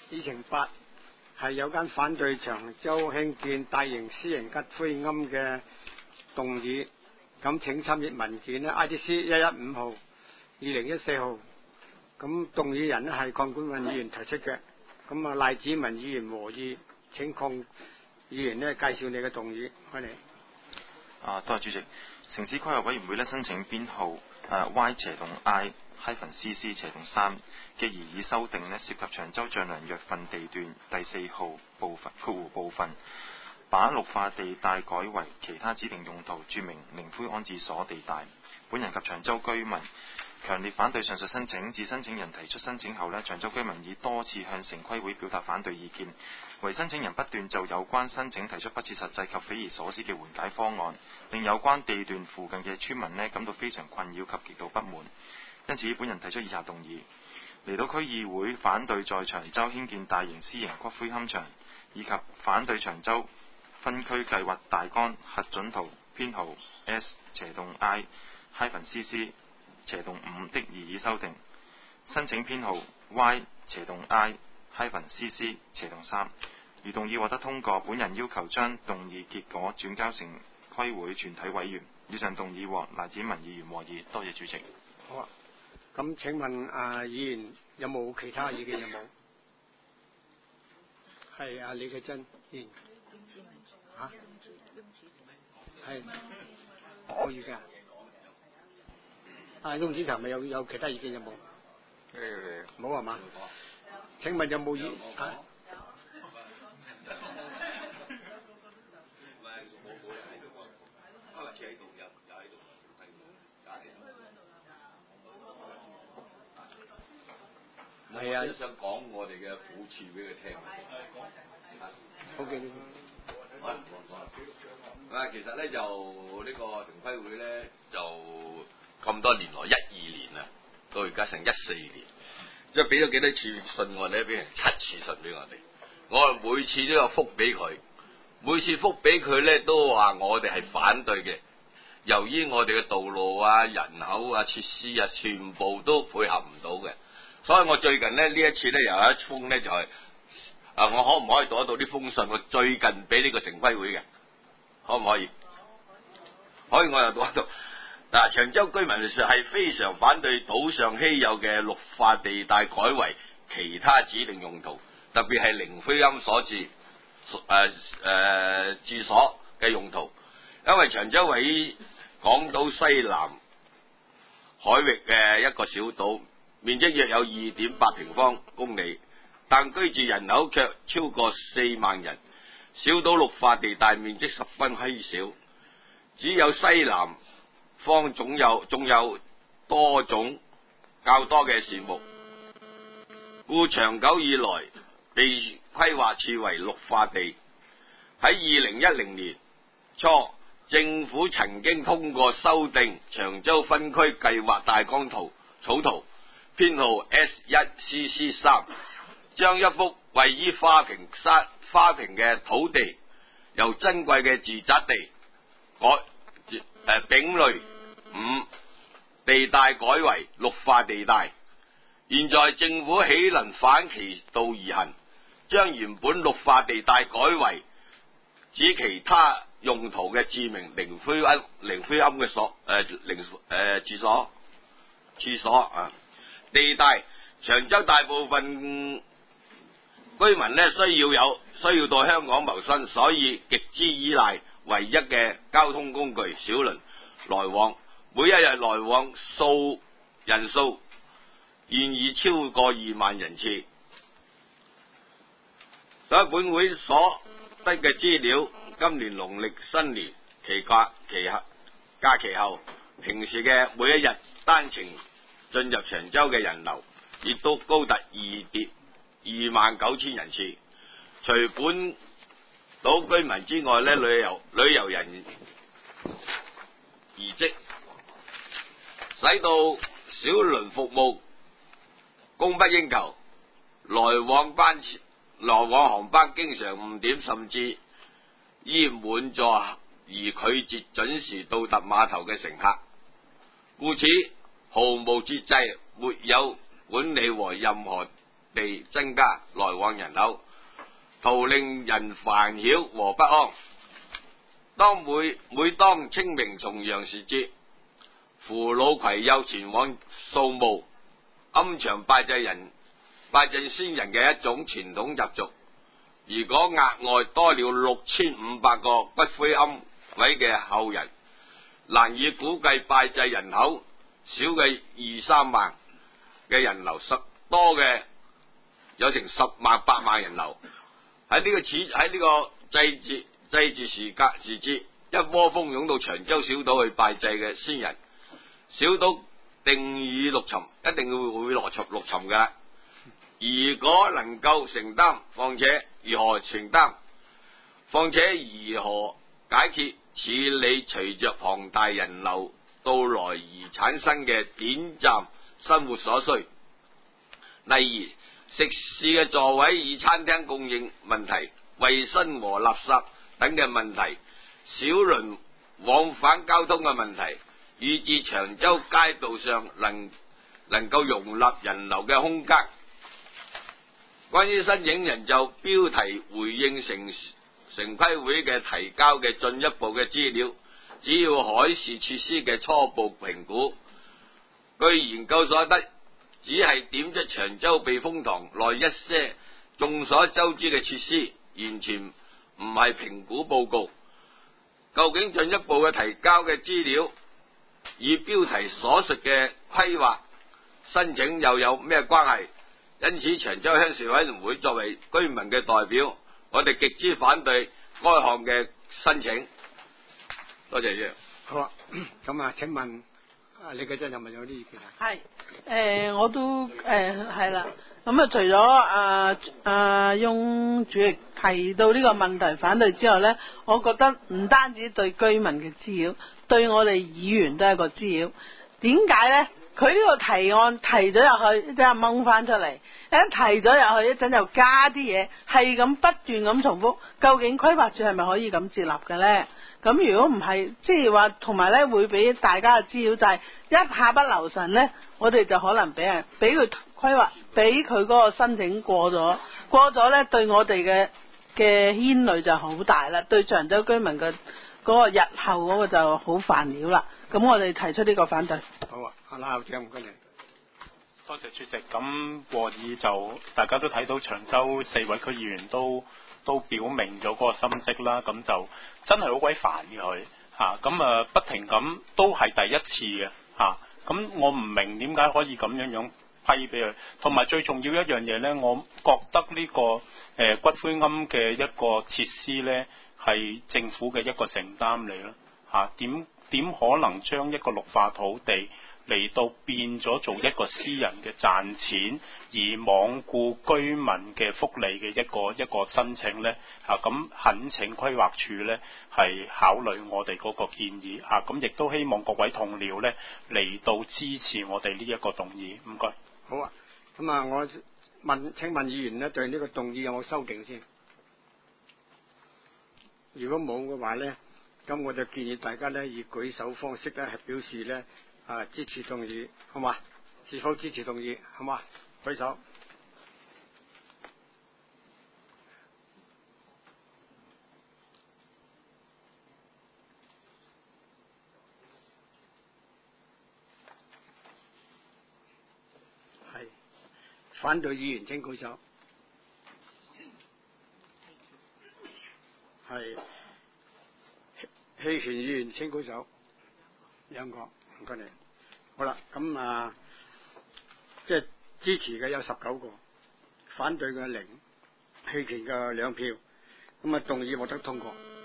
議程8係有關反對長洲興建大型私人骨灰龕嘅動議。咁請參閱文件呢 IDC 115號2014號。咁動議人呢係鄺冠運議員提出嘅。咁賴子文議員和議，請鄺議員呢介紹你嘅動議。歡迎。 多謝主席。城市規劃委員會申請編號Y-I-CC-3嘅擬議修訂涉及長洲丈量約份地段第4號部分，把綠化地帶改為其他指定用途，注明靈灰安置所地帶。本人及長洲居民強烈反對上述申請。自申請人提出申請後，長洲居民已多次向城規會表達反對意見，唯申請人不斷就有關申請提出不切實際及匪夷所思嘅緩解方案，令有關地段附近嘅村民感到非常困擾及極度不滿。因此，本人提出以下動議：離島區議會反對在長洲興建大型私營骨灰龕場，以及反對長洲分區計劃大綱核准圖編號 S-I-CC-5 的擬議修訂。申請編號 Y-I-CC-3。如動議獲得通過，本人要求將動議結果轉交城規會全體委員。以上動議獲賴子文議員和議。多謝主席。 好啊。咁請問議員有冇其他意見？有冇？係李繼珍議員。嚇？係可以㗎。翁子強咪有其他意見有冇？冇係嘛？請問有冇係啊， 想講我哋嘅苦處俾佢聽。 好嘅。 其實咧就呢個城規會咧就咁多年來12年啦，到而家成14年，即係俾咗幾多次信我哋咧？俾人7次信俾我哋，我每次都有覆俾佢，每次覆俾佢咧都話我哋係反對嘅。由於我哋嘅道路啊、人口啊、設施啊，全部都配合唔到嘅。所以我最近呢一次咧又有一封咧就係、我可唔可以讀得到啲封信？我最近俾呢個城規會嘅，可唔可以？可以，我又讀得到。嗱，長洲居民係非常反對島上稀有嘅綠化地帶改為其他指定用途，特別係靈灰龕所住所嘅用途，因為長洲位於港島西南海域嘅一個小島。面積約有 2.8 平方公里，但居住人口卻超過4萬人。小島綠化地帶面積十分稀少，只有西南方仲有多種較多嘅樹木，故長久以來被規劃處為綠化地。喺2010年初，政府曾經通過修訂長洲分區計劃大綱草圖編號 S1CC3， 將一幅位於花坪嘅土地由珍貴嘅住宅地丙類5地帶改為綠化地帶。現在政府豈能反其道而行，將原本綠化地帶改為指其他用途嘅著名靈灰龕嘅處所啊？地帶長洲大部分居民呢需要到香港謀生，所以極之依賴唯一嘅交通工具小輪來往，每一日來往人數現已超過2萬人次。在本會所得嘅資料，今年農曆新年假期後，平時嘅每一日單程進入長洲嘅人流亦都高達29000人次。除本島居民之外，旅遊人移跡，使到小輪服務供不應求，來往航班經常誤點，甚至依滿座而拒絕準時到達碼頭嘅乘客，故此毫無節制，沒有管理和任何地增加來往人口，徒令人煩擾和不安。每當清明重陽時節，父老攜幼前往掃墓、庵場拜祭先人嘅一種傳統習俗。如果額外多了6500個骨灰龕位嘅後人，難以估計拜祭人口少嘅2-3萬嘅人流，多嘅有成10萬8萬人流。喺呢個祭祀時節，一窩蜂湧到長洲小島去拜祭嘅先人，小島定已陸沉，一定會陸沉噶。如果能夠承擔，況且如何解決處理隨着龐大人流到來而產生嘅短暫生活所需，例如食肆嘅座位與餐廳供應問題、衛生和垃圾等嘅問題、小輪往返交通嘅問題，以至長洲街道上能夠容納人流嘅空間。關於申請人就標題回應城規會嘅提交嘅進一步嘅資料，主要海事設施嘅初步評估。據研究所得，只係點出長洲避風塘內一些眾所周知嘅設施，完全唔係評估報告。究竟進一步嘅提交嘅資料與標題所述嘅規劃申請又有咩關係？因此，長洲鄉事委員會作為居民嘅代表，我哋極之反對該項嘅申請。多謝主席。 好啊，咁啊，請問李繼珍有冇啲意見啊？ 係，我都係啦。咁啊，除咗翁主席提到呢個問題反對之後咧，我覺得唔單止對居民嘅滋擾，對我哋議員都係一個滋擾。點解咧？佢呢個提案提咗入去，一陣掹翻出嚟，一提咗入去，一陣又加啲嘢，係咁不斷咁重複。究竟規劃署係咪可以咁接納嘅咧？咁如果唔係，即係話同埋咧會俾大家嘅滋擾就係一下不留神咧，我哋就可能俾佢規劃，俾佢嗰個申請過咗咧，對我哋嘅牽累就好大啦，對長洲居民嘅嗰個日後嗰個就好煩擾啦。咁我哋提出呢個反對。 好啊，阿校長唔該你。 多謝主席。咁和議就大家都睇到長洲4位區議員都表明咗嗰個心跡啦，咁就真係好鬼煩嘅佢嚇，咁不停咁都係第一次嘅嚇，咁我唔明點解可以咁樣批俾佢，同埋最重要一樣嘢呢，我覺得呢個骨灰龕嘅一個設施呢，係政府嘅一個承擔嚟咯嚇，點可能將一個綠化土地嚟到變咗做一個私人嘅賺錢而罔顧居民嘅福利嘅一個申請呢？咁懇請規劃署呢係考慮我哋嗰個建議咁亦都希望各位同僚呢嚟到支持我哋呢一個動議。唔該。 好啊，咁啊，我請問議員呢對呢個動議有冇修訂先？如果冇嘅話呢，咁我就建議大家呢以舉手方式呢係表示呢支持動議，好嘛？是否支持動議？好嘛？舉手。係。反對議員請舉手。係。棄權議員請舉手。兩個。唔該你，好啦，咁即係支持嘅有19個，反對嘅0，棄權嘅2票，咁動議獲得通過。